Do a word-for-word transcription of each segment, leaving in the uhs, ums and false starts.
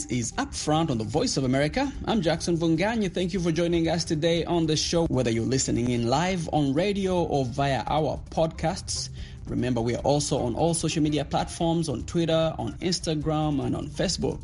This is Upfront on the Voice of America. I'm Jackson Vunganyi. Thank you for joining us today on the show, whether you're listening in live on radio or via our podcasts. Remember, we are also on all social media platforms, on Twitter, on Instagram, and on Facebook.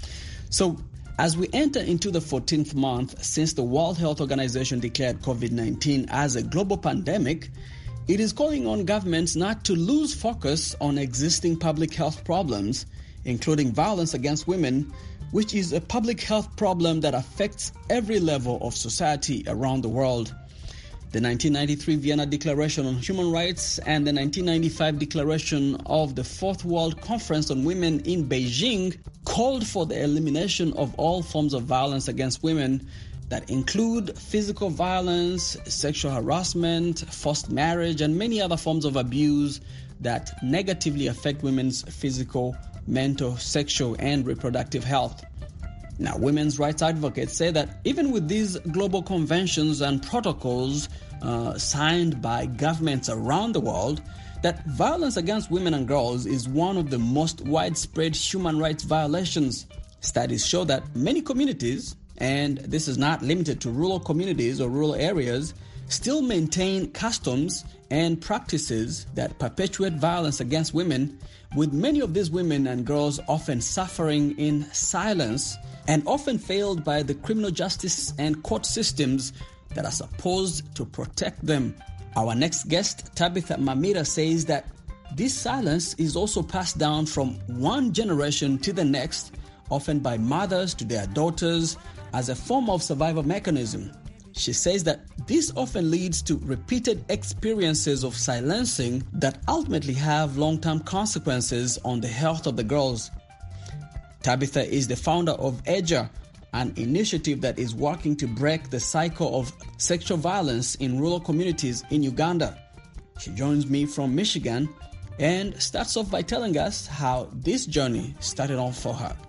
So, as we enter into the fourteenth month since the World Health Organization declared covid nineteen as a global pandemic, it is calling on governments not to lose focus on existing public health problems, including violence against women, which is a public health problem that affects every level of society around the world. The nineteen ninety-three Vienna Declaration on Human Rights and the nineteen ninety-five Declaration of the Fourth World Conference on Women in Beijing called for the elimination of all forms of violence against women that include physical violence, sexual harassment, forced marriage, and many other forms of abuse that negatively affect women's physical, mental, sexual, and reproductive health. Now, women's rights advocates say that even with these global conventions and protocols uh, signed by governments around the world, that violence against women and girls is one of the most widespread human rights violations. Studies show that many communities, and this is not limited to rural communities or rural areas, still maintain customs and practices that perpetuate violence against women, with many of these women and girls often suffering in silence and often failed by the criminal justice and court systems that are supposed to protect them. Our next guest, Tabitha Mamira, says that this silence is also passed down from one generation to the next, often by mothers to their daughters, as a form of survival mechanism. She says that this often leads to repeated experiences of silencing that ultimately have long-term consequences on the health of the girls. Tabitha is the founder of EJA, an initiative that is working to break the cycle of sexual violence in rural communities in Uganda. She joins me from Michigan and starts off by telling us how this journey started off for her.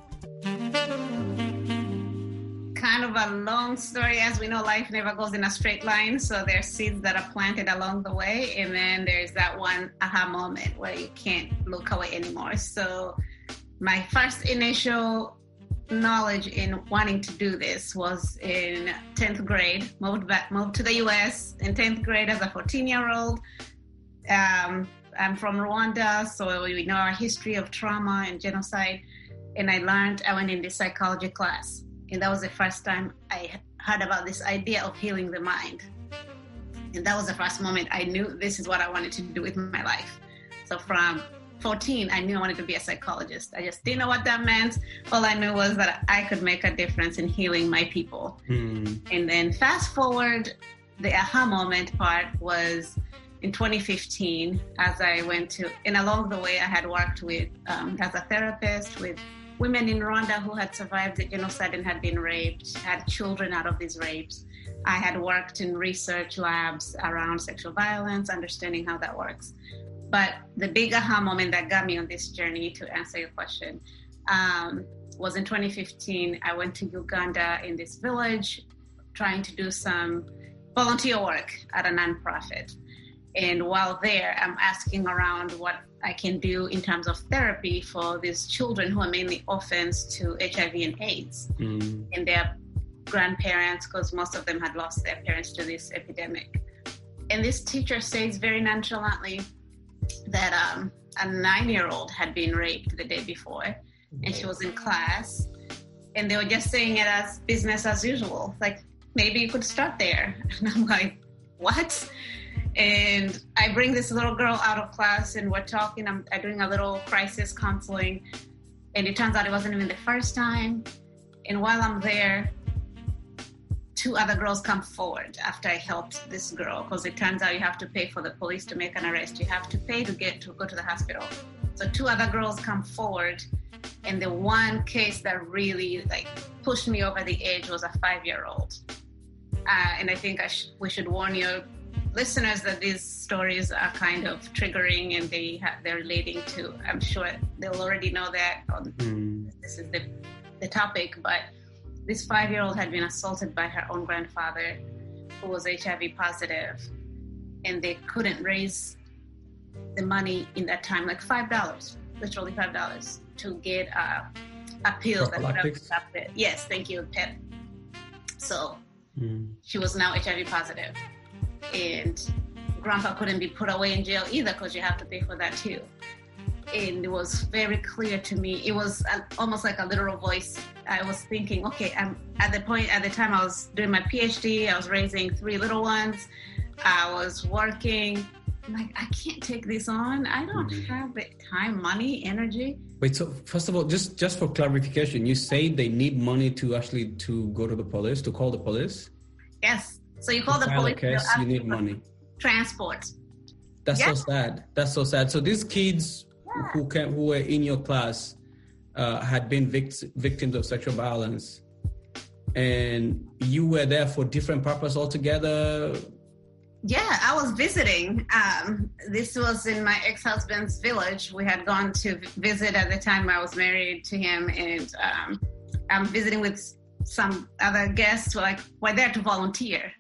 Kind of a long story. As we know, life never goes in a straight line. So there's seeds that are planted along the way. And then there's that one aha moment where you can't look away anymore. So my first initial knowledge in wanting to do this was in tenth grade. Moved back, moved to the U S in tenth grade as a fourteen-year-old. Um, I'm from Rwanda, so we know our history of trauma and genocide. And I learned, I went in this psychology class. And that was the first time I heard about this idea of healing the mind. And that was the first moment I knew this is what I wanted to do with my life. So from fourteen, I knew I wanted to be a psychologist. I just didn't know what that meant. All I knew was that I could make a difference in healing my people. Mm. And then fast forward, the aha moment part was in twenty fifteen, as I went to, and along the way I had worked with, um, as a therapist with women in Rwanda who had survived the genocide and had been raped, had children out of these rapes. I had worked in research labs around sexual violence, understanding how that works. But the big aha moment that got me on this journey, to answer your question, um, was in twenty fifteen. I went to Uganda in this village, trying to do some volunteer work at a nonprofit. And while there, I'm asking around what I can do in terms of therapy for these children who are mainly orphans to H I V and AIDS mm. and their grandparents, because most of them had lost their parents to this epidemic. And this teacher says very nonchalantly that um, a nine-year-old had been raped the day before, and she was in class, and they were just saying it as business as usual. Like, maybe you could start there. And I'm like, what? And I bring this little girl out of class, and we're talking. I'm, I'm doing a little crisis counseling, and it turns out it wasn't even the first time. And while I'm there, two other girls come forward after I helped this girl, because it turns out you have to pay for the police to make an arrest. You have to pay to get to go to the hospital. So two other girls come forward, and the one case that really like pushed me over the edge was a five-year-old. Uh, and I think I sh- we should warn your listeners that these stories are kind of triggering, and they ha- they're relating to, I'm sure they'll already know that on, mm. this is the, the topic, but this five-year-old had been assaulted by her own grandfather, who was H I V positive, and they couldn't raise the money in that time, like five dollars, literally five dollars, to get a a pill that would have Prophylactics? stopped it. Yes, thank you, Pep. So Mm. she was now H I V positive. And grandpa couldn't be put away in jail either because you have to pay for that too. And it was very clear to me. It was a, almost like a literal voice. I was thinking, okay, I'm at the point, at the time I was doing my PhD, I was raising three little ones. I was working. I'm like, I can't take this on. I don't Mm-hmm. have the time, money, energy. Wait, so first of all, just, just for clarification, you say they need money to actually to go to the police, to call the police? Yes. So you call the File a police. case, they'll you ask need for money. Transport. That's Yeah. so sad. That's so sad. So these kids Yeah. who came, who were in your class uh, had been vict- victims of sexual violence, and you were there for different purpose altogether. Yeah, I was visiting. Um, this was in my ex-husband's village. We had gone to visit at the time I was married to him, and um, I'm visiting with some other guests. We're like, we're there to volunteer,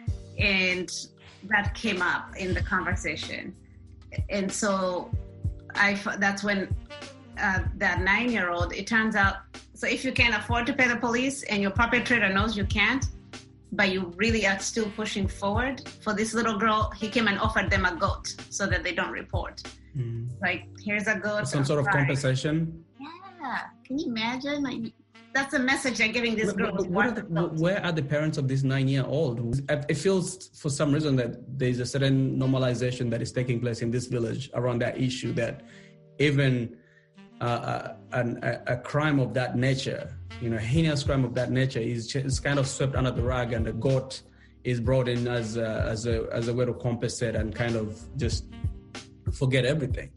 and that came up in the conversation. And so, I that's when uh, that nine-year-old. It turns out, so if you can't afford to pay the police, and your perpetrator knows you can't, but you really are still pushing forward. For this little girl, he came and offered them a goat so that they don't report. Mm. Like, here's a goat. Some sort of Right. compensation. Yeah. Can you imagine? Like, that's a message they're giving this But- girl. but what are the, where are the parents of this nine-year-old? It feels for some reason that there's a certain normalization that is taking place in this village around that issue, that even uh, a, a, a crime of that nature, you know, heinous crime of that nature is, is kind of swept under the rug, and the goat is brought in as a, as a as a way to compensate and kind of just forget everything.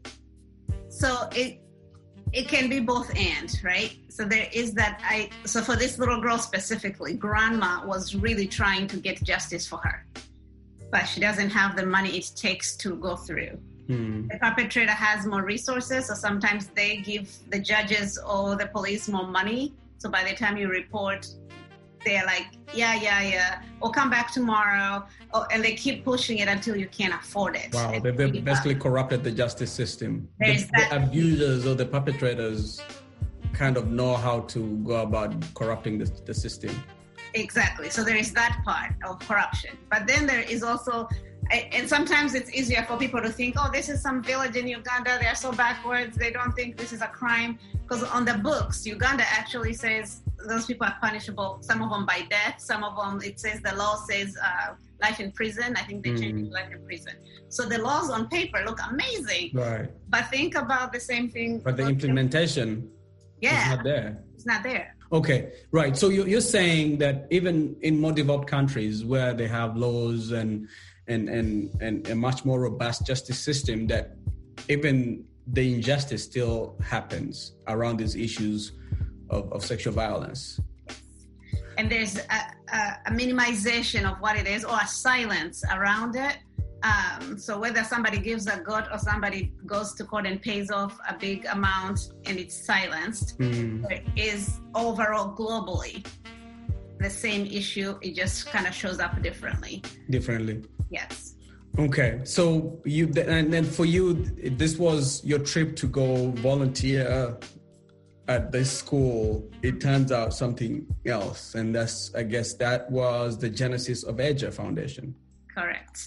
So it it can be both and, right? So there is that. I so for this little girl specifically, grandma was really trying to get justice for her, but she doesn't have the money it takes to go through. Hmm. The perpetrator has more resources, so sometimes they give the judges or the police more money. So by the time you report, they're like, yeah, yeah, yeah, or come back tomorrow. Oh, and they keep pushing it until you can't afford it. Wow, It's they, they really basically hard. corrupted the justice system. The, There's that- the abusers or the perpetrators kind of know how to go about corrupting the, the system. Exactly. So there is that part of corruption. But then there is also, and sometimes it's easier for people to think, oh, this is some village in Uganda. They're so backwards. They don't think this is a crime. Because on the books, Uganda actually says those people are punishable, some of them by death. Some of them, it says the law says uh, life in prison. I think they changed it to life in prison. So the laws on paper look amazing. Right. But think about the same thing. But the implementation yeah, is not there. It's not there. Okay, right. So you- you're saying that even in more developed countries where they have laws and and and and a much more robust justice system, that even the injustice still happens around these issues of, of sexual violence. And there's a, a, a minimization of what it is, or a silence around it. Um, so whether somebody gives a goat or somebody goes to court and pays off a big amount and it's silenced, Mm. there is overall globally the same issue. It just kind of shows up differently. Differently. Yes. Okay, so you and then for you, this was your trip to go volunteer at this school. It turns out something else, and that's, I guess, that was the genesis of Edger Foundation. Correct.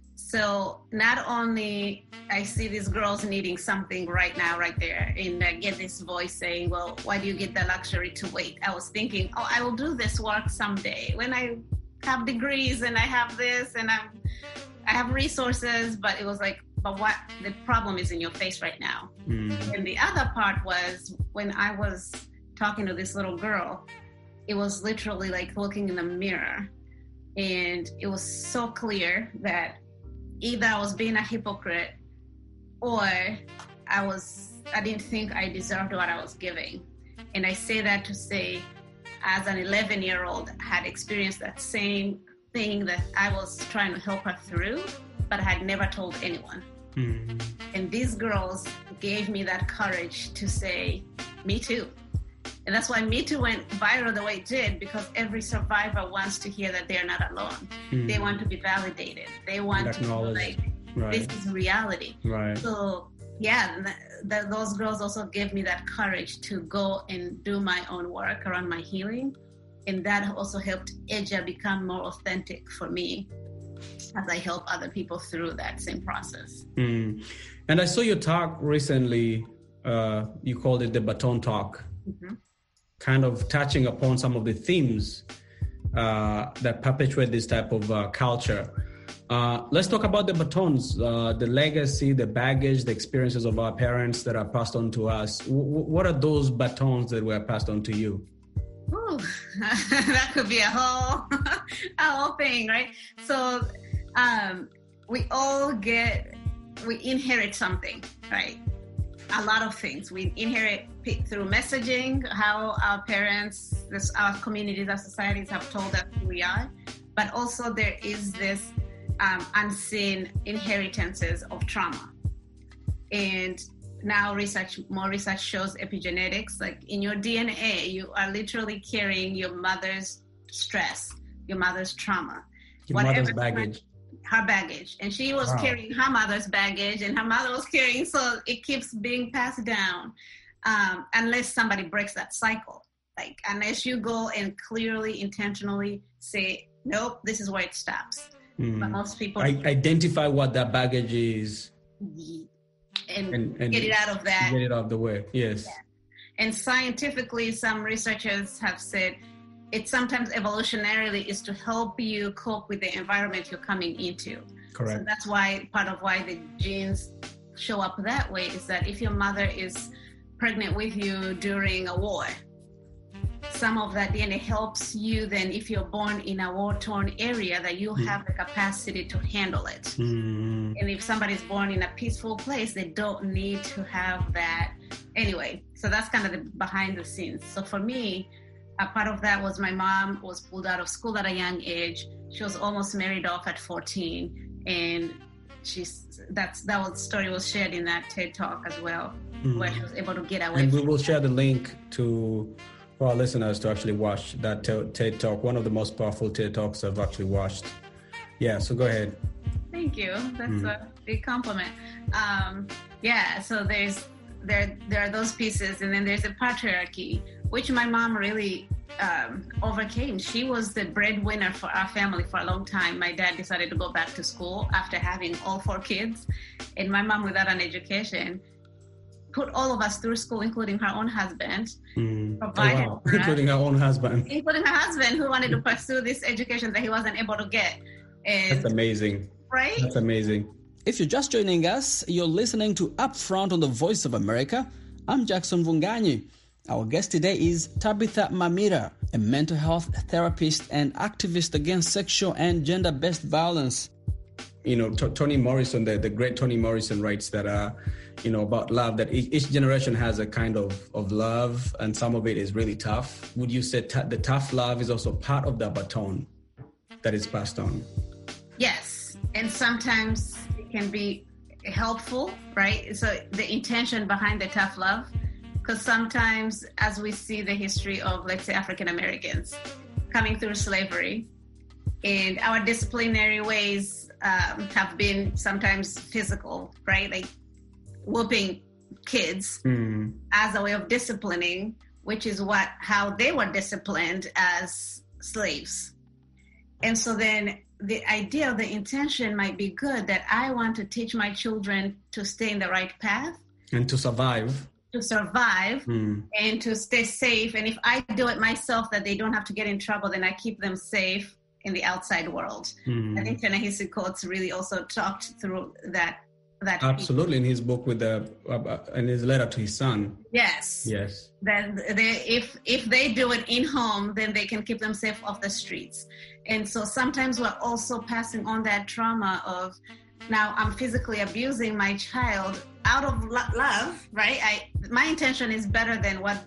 So not only I see these girls needing something right now, right there, and I get this voice saying, well, why do you get the luxury to wait? I was thinking, oh, I will do this work someday when I have degrees and I have this and I'm, I have resources. But it was like, but what, the problem is in your face right now. Mm. And the other part was when I was talking to this little girl, it was literally like looking in the mirror. And it was so clear that either I was being a hypocrite or I was, I didn't think I deserved what I was giving. And I say that to say, as an eleven year old, I had experienced that same thing that I was trying to help her through, but I had never told anyone. Mm. And these girls gave me that courage to say, me too. And that's why Me Too went viral the way it did, because every survivor wants to hear that they're not alone. Mm. They want to be validated. They want to feel like Right. this is reality. Right. So yeah, th- th- those girls also gave me that courage to go and do my own work around my healing. And that also helped Eja become more authentic for me as I help other people through that same process. Mm. And I saw your talk recently, uh, you called it the baton talk, mm-hmm. kind of touching upon some of the themes uh, that perpetuate this type of uh, culture. Uh, let's talk about the batons, uh, the legacy, the baggage, the experiences of our parents that are passed on to us. W- what are those batons that were passed on to you? Ooh, that could be a whole, a whole thing, right? So um, we all get, we inherit something, right? A lot of things. We inherit through messaging, how our parents, this, our communities, our societies have told us who we are. But also there is this um, unseen inheritances of trauma. And now research, more research shows epigenetics, like in your D N A, you are literally carrying your mother's stress, your mother's trauma. Your Whatever mother's baggage. Her baggage. And she was wow. carrying her mother's baggage, and her mother was carrying, so it keeps being passed down um, unless somebody breaks that cycle. Like, unless you go and clearly, intentionally say, nope, this is where it stops. Mm. But most people... I identify what that baggage is. And, and, and get it out of that. Get it out of the way, yes. Yeah. And scientifically, some researchers have said it sometimes evolutionarily is to help you cope with the environment you're coming into. Correct. So that's why part of why the genes show up that way is that if your mother is pregnant with you during a war, some of that D N A helps you then, if you're born in a war-torn area, that you mm. have the capacity to handle it. Mm. And if somebody's born in a peaceful place, they don't need to have that. Anyway, so that's kind of the behind the scenes. So for me, a part of that was my mom was pulled out of school at a young age. She was almost married off at fourteen. And she's that's that was story was shared in that TED Talk as well, mm. where she was able to get away. And we will share the link to... for our listeners to actually watch that TED Talk, one of the most powerful TED Talks I've actually watched. Yeah, so go ahead. Thank you. That's mm. a big compliment. Um, yeah, so there's there there are those pieces, and then there's the patriarchy, which my mom really um, overcame. She was the breadwinner for our family for a long time. My dad decided to go back to school after having all four kids, and my mom, without an education, put all of us through school, including her own husband. Mm. Provided oh, wow. Including her own husband. Including her husband, who wanted to pursue this education that he wasn't able to get. And, That's amazing. Right? That's amazing. If you're just joining us, you're listening to Upfront on the Voice of America. I'm Jackson Vunganyi. Our guest today is Tabitha Mamira, a mental health therapist and activist against sexual and gender-based violence. You know, T- Toni Morrison, the, the great Toni Morrison writes that, uh, you know, about love, that each, each generation has a kind of, of love, and some of it is really tough. Would you say t- the tough love is also part of the baton that is passed on? Yes, and sometimes it can be helpful, right? So the intention behind the tough love, because sometimes as we see the history of, let's say, African Americans coming through slavery, and our disciplinary ways um, have been sometimes physical, right? Like whooping kids mm. as a way of disciplining, which is what how they were disciplined as slaves. And so then the idea, the intention might be good, that I want to teach my children to stay in the right path. And to survive. To survive mm. and to stay safe. And if I do it myself, that they don't have to get in trouble, then I keep them safe in the outside world. Mm. I think Ta-Nehisi Coates really also talked through that. That absolutely, in his book with the uh, in his letter to his son. Yes. Yes. That they, if if they do it in home, then they can keep them safe off the streets. And so sometimes we're also passing on that trauma of, now I'm physically abusing my child out of lo- love, right? I my intention is better than what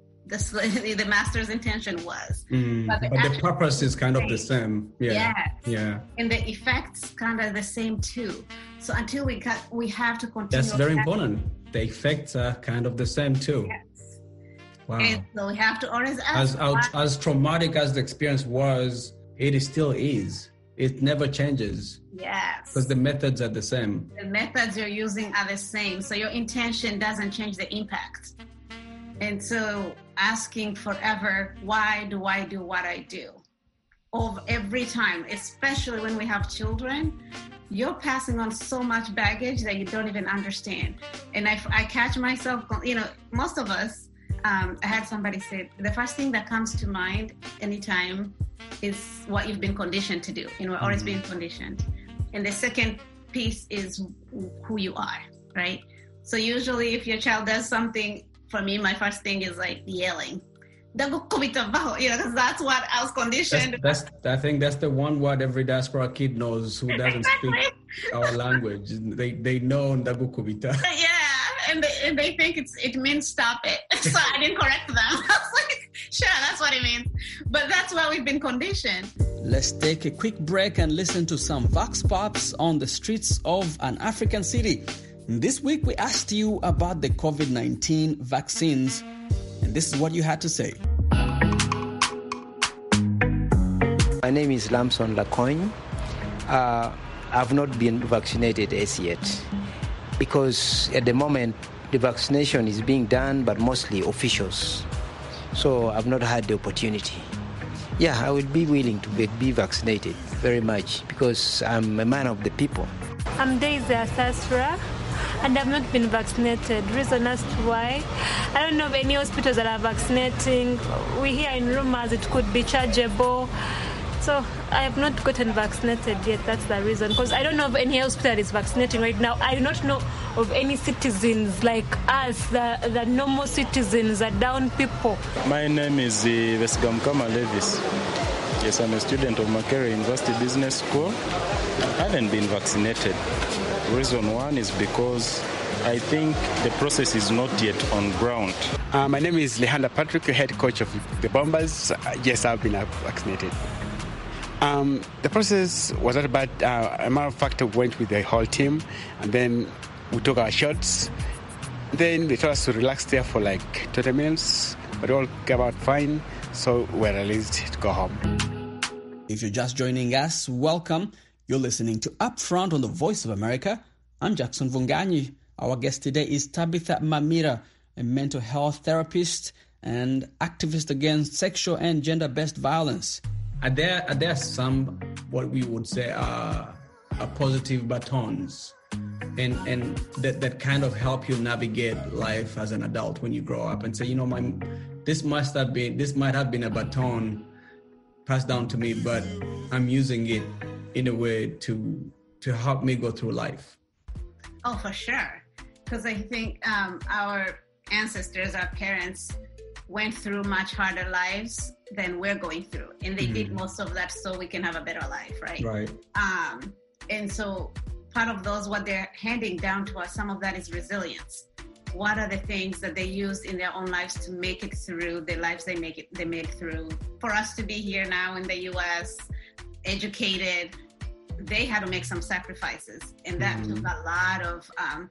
the the master's intention was. Mm, but the, but the purpose is kind of the same. Yeah. Yes. Yeah. And the effects kind of the same too. So until we got, we have to continue. That's very important. The effects are kind of the same too. Yes. Wow. And so we have to always ask. As out, as traumatic as the experience was, it still is. it never changes. Yes. Because the methods are the same. The methods you're using are the same. So your intention doesn't change the impact. And so asking forever, why do I do what I do? Over every time, especially when we have children, you're passing on so much baggage that you don't even understand. And I, I catch myself, you know, most of us, um, I had somebody say, the first thing that comes to mind anytime is what you've been conditioned to do. You know, we're always being conditioned. And the second piece is who you are, right? So usually if your child does something, for me, my first thing is like yelling. You know, because that's what I was conditioned. That's, that's, I think that's the one word every diaspora kid knows who doesn't exactly. speak our language. They they know Ndagu Kubita. Yeah, and they, and they think it's it means stop it. So I didn't correct them. I was like, sure, that's what it means. But that's why we've been conditioned. Let's take a quick break and listen to some Vox Pops on the streets of an African city. This week, we asked you about the covid nineteen vaccines, and this is what you had to say. My name is Lamson Lacogne. Uh, I've not been vaccinated as yet because at the moment the vaccination is being done, but mostly officials. So I've not had the opportunity. Yeah, I would be willing to be, be vaccinated very much because I'm a man of the people. I'm Daisy Asasra, and I've not been vaccinated. Reason as to why, I don't know of any hospitals that are vaccinating. We hear in rumors it could be chargeable. So I have not gotten vaccinated yet. That's the reason. Because I don't know of any hospital that is vaccinating right now. I do not know of any citizens like us, the, the normal citizens, the down people. My name is uh, Vesgamkama Levis. Yes, I'm a student of Makerere University Business School. I haven't been vaccinated. Reason one is because I think the process is not yet on ground. Uh, my name is Lehanda Patrick, head coach of the Bombers. Uh, yes, I've been vaccinated. Um, the process was not bad. Uh, a matter of fact, I went with the whole team, and then we took our shots. Then they told us to relax there for like twenty minutes, but it all came out fine, so we're released to go home. If you're just joining us, welcome. You're listening to Upfront on the Voice of America. I'm Jackson Vunganyi. Our guest today is Tabitha Mamira, a mental health therapist and activist against sexual and gender-based violence. Are there are there some what we would say are, are positive batons, and and that, that kind of help you navigate life as an adult when you grow up and say, you know, my this must have been this might have been a baton passed down to me, but I'm using it in a way to to help me go through life. Oh, for sure, because I think um, our ancestors, our parents, went through much harder lives than we're going through. And they mm-hmm. did most of that so we can have a better life, right? Right. Um, and so part of those, what they're handing down to us, some of that is resilience. What are the things that they used in their own lives to make it through the lives they make it, they made through? For us to be here now in the U S, educated, they had to make some sacrifices. And that mm-hmm. took a lot of, um,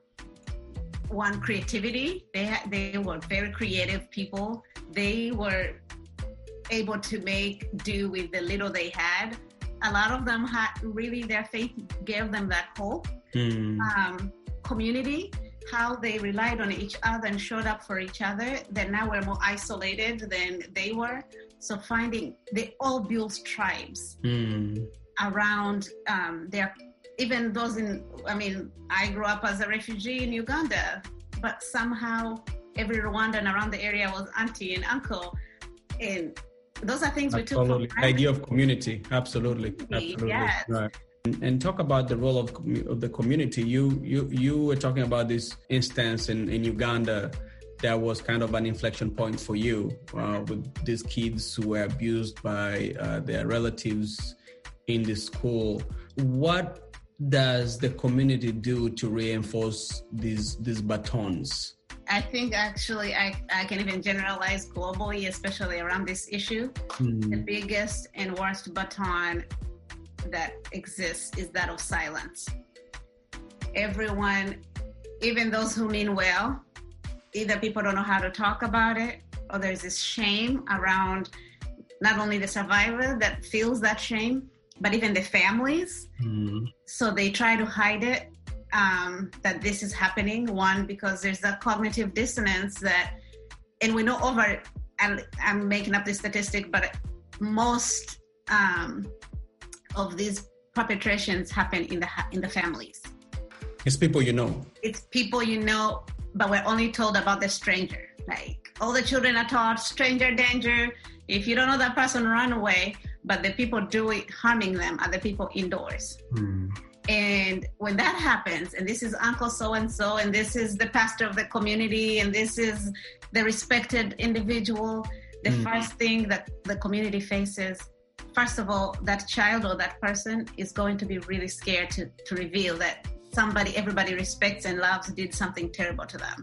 one, creativity. They had, they were very creative people. They were able to make do with the little they had. A lot of them had really, their faith gave them that hope. Mm. Um, community, how they relied on each other and showed up for each other. Then now we're more isolated than they were. So finding, they all built tribes mm. around um, their, even those in, I mean, I grew up as a refugee in Uganda, but somehow every Rwandan around the area was auntie and uncle. And those are things absolutely. we took for granted. Idea of community, absolutely. absolutely. Yes. Right. And, and talk about the role of, of the community. You you you were talking about this instance in, in Uganda that was kind of an inflection point for you uh, with these kids who were abused by uh, their relatives in the school. What does the community do to reinforce these these batons? I think actually I, I can even generalize globally, especially around this issue. Mm. The biggest and worst baton that exists is that of silence. Everyone, even those who mean well, either people don't know how to talk about it, or there's this shame around not only the survivor that feels that shame, but even the families. Mm. So they try to hide it, um, that this is happening. One, because there's a cognitive dissonance that, and we know over, I'm, I'm making up this statistic, but most um, of these perpetrations happen in the in the families. It's people you know. It's people you know, but we're only told about the stranger. Like, all the children are taught stranger danger. If you don't know that person, run away. But the people doing harming them are the people indoors. Mm. And when that happens, and this is Uncle so-and-so, and this is the pastor of the community, and this is the respected individual, the mm. first thing that the community faces, first of all, that child or that person is going to be really scared to, to reveal that somebody everybody respects and loves did something terrible to them.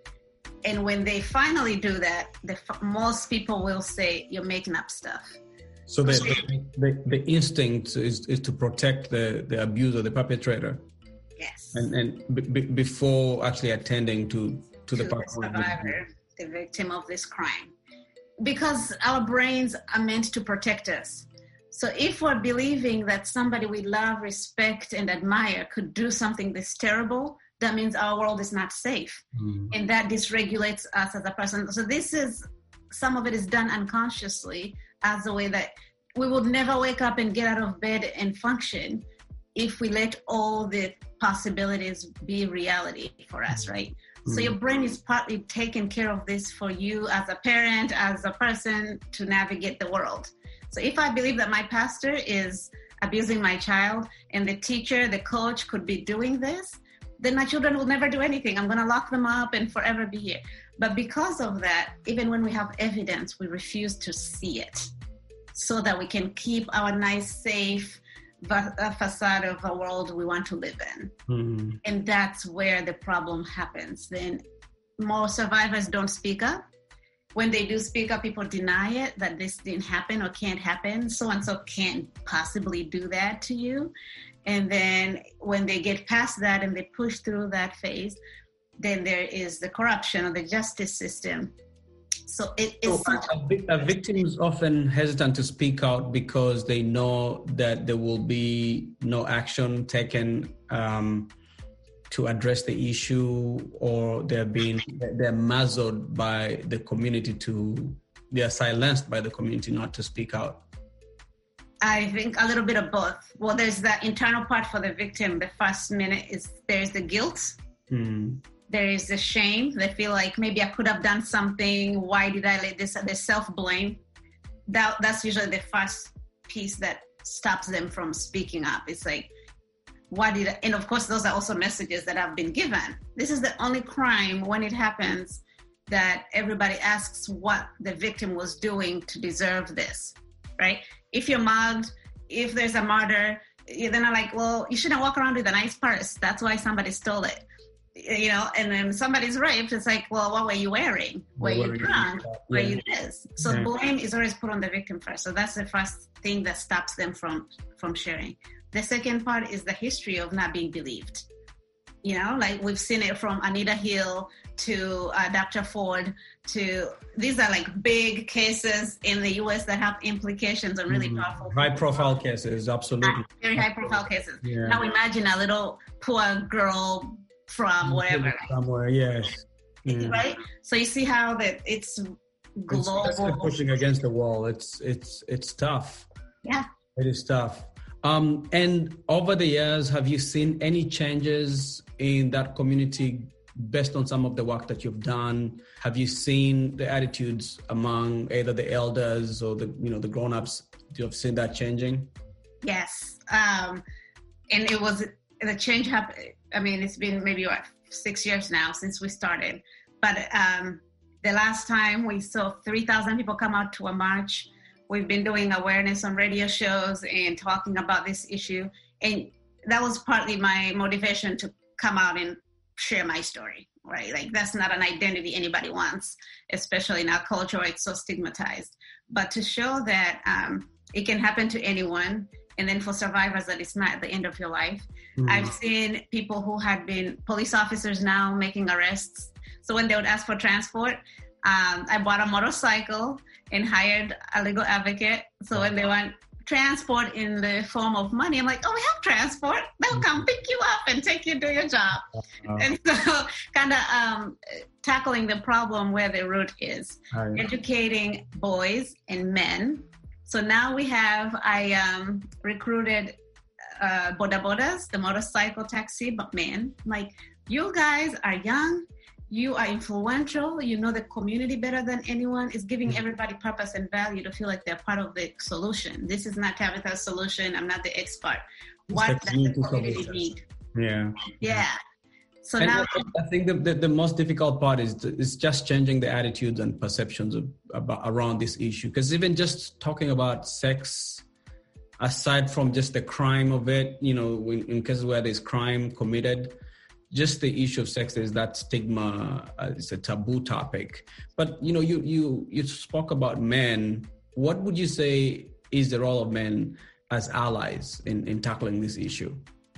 And when they finally do that, the, most people will say, you're making up stuff. So the, the, the, the instinct is, is to protect the, the abuser, the perpetrator. Yes. And and b- b- before actually attending to, to, to the, the survivor, the victim of this crime. Because our brains are meant to protect us. So if we're believing that somebody we love, respect, and admire could do something this terrible, that means our world is not safe. Mm. And that dysregulates us as a person. So this is, some of it is done unconsciously as a way that we would never wake up and get out of bed and function if we let all the possibilities be reality for us, right? Mm. So your brain is partly taking care of this for you as a parent, as a person to navigate the world. So if I believe that my pastor is abusing my child and the teacher, the coach could be doing this, then my children will never do anything. I'm going to lock them up and forever be here. But because of that, even when we have evidence, we refuse to see it so that we can keep our nice, safe facade of a world we want to live in. Mm-hmm. And that's where the problem happens. Then more survivors don't speak up. When they do speak up, people deny it, that this didn't happen or can't happen. So-and-so can't possibly do that to you. And then when they get past that and they push through that phase, then there is the corruption of the justice system. So it is so such a, a victim is often hesitant to speak out because they know that there will be no action taken um, to address the issue, or they're being they're muzzled by the community to they are silenced by the community not to speak out. I think a little bit of both. Well, there's that internal part for the victim. The first minute is there's the guilt. Mm. There is the shame. They feel like maybe I could have done something. Why did I let this? There's self-blame. That that's usually the first piece that stops them from speaking up. It's like, why did I? And of course, those are also messages that have been given. This is the only crime when it happens that everybody asks what the victim was doing to deserve this, right? If you're mugged, if there's a murder, they're not like, well, you shouldn't walk around with a nice purse. That's why somebody stole it. You know, and then somebody's raped. It's like, well, what were you wearing? Were you drunk? Were you this? So yeah. Blame is always put on the victim first. So that's the first thing that stops them from, from sharing. The second part is the history of not being believed. You know, like we've seen it from Anita Hill to uh, Doctor Ford to, these are like big cases in the U S that have implications on really mm, powerful. High profile cases, absolutely. Very high profile cases. Yeah. Now imagine a little poor girl from wherever. Somewhere, yes. Yeah. Right? So you see how that it's global. It's pushing against the wall. It's, it's, it's tough. Yeah. It is tough. Um, and over the years, have you seen any changes in that community based on some of the work that you've done? Have you seen the attitudes among either the elders or the, you know, the grown-ups? Do you have seen that changing? Yes. Um, and it was, the change happened, I mean, it's been maybe what, six years now since we started. But um, the last time we saw three thousand people come out to a march. We've been doing awareness on radio shows and talking about this issue. And that was partly my motivation to come out and share my story, right? Like that's not an identity anybody wants, especially in our culture where it's so stigmatized. But to show that um, it can happen to anyone, and then for survivors that it's not the end of your life. Mm. I've seen people who had been police officers now making arrests. So when they would ask for transport, um, I bought a motorcycle and hired a legal advocate. So when they want transport in the form of money. I'm like, oh, we have transport. They'll come pick you up and take you to your job. Uh-huh. And so kind of um, tackling the problem where the root is, right. Educating boys and men. So now we have, I um, recruited uh, Boda Bodas, the motorcycle taxi men. Like, you guys are young. You are influential. You know the community better than anyone. It's giving everybody purpose and value to feel like they're part of the solution. This is not Tabitha's solution. I'm not the expert. What does the community need? Yeah. Yeah. So and now I think the, the, the most difficult part is is just changing the attitudes and perceptions of, about around this issue. Because even just talking about sex, aside from just the crime of it, you know, in, in cases where there's crime committed, just the issue of sex is that stigma. Uh, it's a taboo topic. But you know, you you you spoke about men. What would you say is the role of men as allies in, in tackling this issue?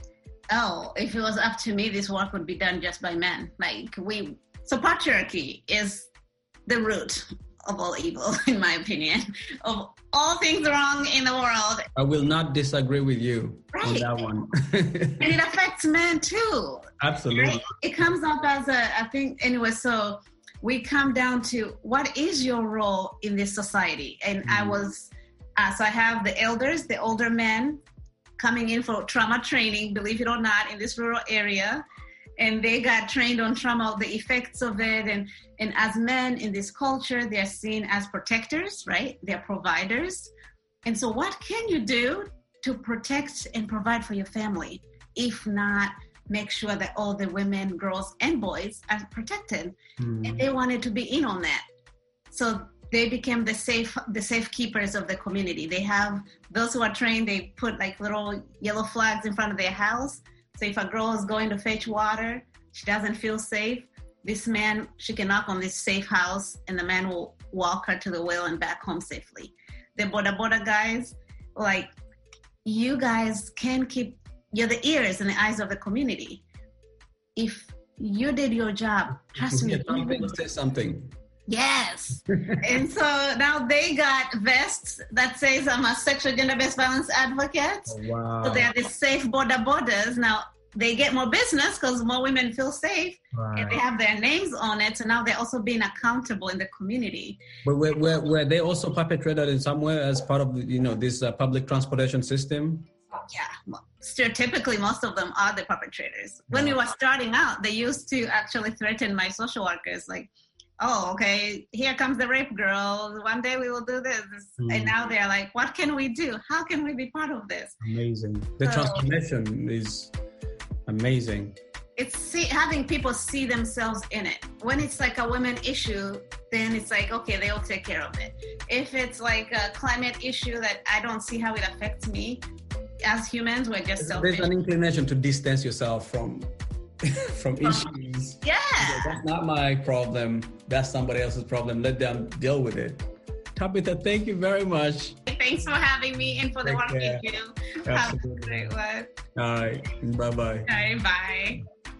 Oh, if it was up to me, this work would be done just by men. Like we, so patriarchy is the root of all evil, in my opinion, of all things wrong in the world. I will not disagree with you right. on that one. And it affects men too. Absolutely. Right? It comes up as a, I think, anyway, so we come down to what is your role in this society? And mm. I was, uh, so I have the elders, the older men coming in for trauma training, believe it or not, in this rural area. And they got trained on trauma, the effects of it. And, and as men in this culture, they're seen as protectors, right? They're providers. And so what can you do to protect and provide for your family? If not, make sure that all the women, girls, and boys are protected. Mm. And they wanted to be in on that. So they became the safe, the safe keepers of the community. They have those who are trained, they put like little yellow flags in front of their house. So if a girl is going to fetch water, she doesn't feel safe, this man, she can knock on this safe house and the man will walk her to the well and back home safely. The Boda Boda guys, like, you guys can keep, you're the ears and the eyes of the community. If you did your job, trust me. Something, say something. Yes. And so now they got vests that says I'm a sexual gender-based violence advocate. Oh, wow. So they're the safe Boda Bodas. Now they get more business because more women feel safe, right. And they have their names on it. So now they're also being accountable in the community. But were, were, were they also perpetrated in some way as part of, you know, this uh, public transportation system? Yeah, well, stereotypically, most of them are the perpetrators. When wow. we were starting out, they used to actually threaten my social workers, like, oh, okay, here comes the rape girl. One day we will do this. Mm. And now they're like, what can we do? How can we be part of this? Amazing. The so, transformation is amazing. It's see, having people see themselves in it. When it's like a women issue, then it's like, okay, they'll take care of it. If it's like a climate issue that I don't see how it affects me, as humans, we're just selfish. There's an inclination to distance yourself from from issues. Yeah. That's not my problem. That's somebody else's problem. Let them deal with it. Tabitha, thank you very much. Thanks for having me and for the work you do. Have a great one. All right. Bye-bye. All right. Bye.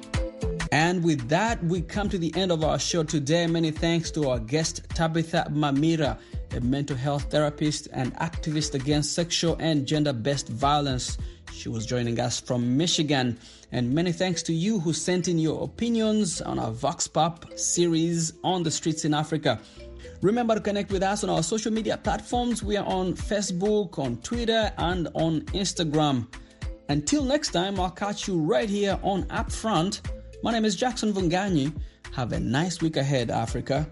And with that, we come to the end of our show today. Many thanks to our guest, Tabitha Mamira, a mental health therapist and activist against sexual and gender-based violence. She was joining us from Michigan. And many thanks to you who sent in your opinions on our Vox Pop series on the streets in Africa. Remember to connect with us on our social media platforms. We are on Facebook, on Twitter, and on Instagram. Until next time, I'll catch you right here on Upfront. My name is Jackson Vunganyi. Have a nice week ahead, Africa.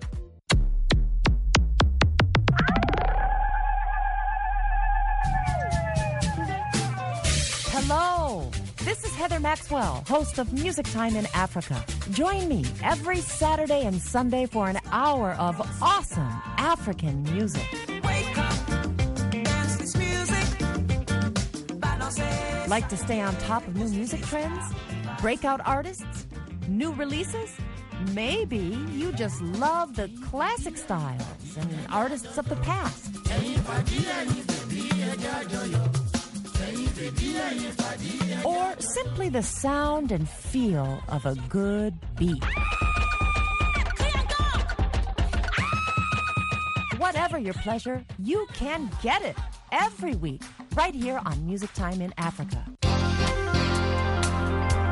Hello, this is Heather Maxwell, host of Music Time in Africa. Join me every Saturday and Sunday for an hour of awesome African music. Wake up, dance this music. Like to stay on top of new music trends? Breakout artists? New releases? Maybe you just love the classic styles and artists of the past. Or simply the sound and feel of a good beat. Whatever your pleasure, you can get it every week right here on Music Time in Africa.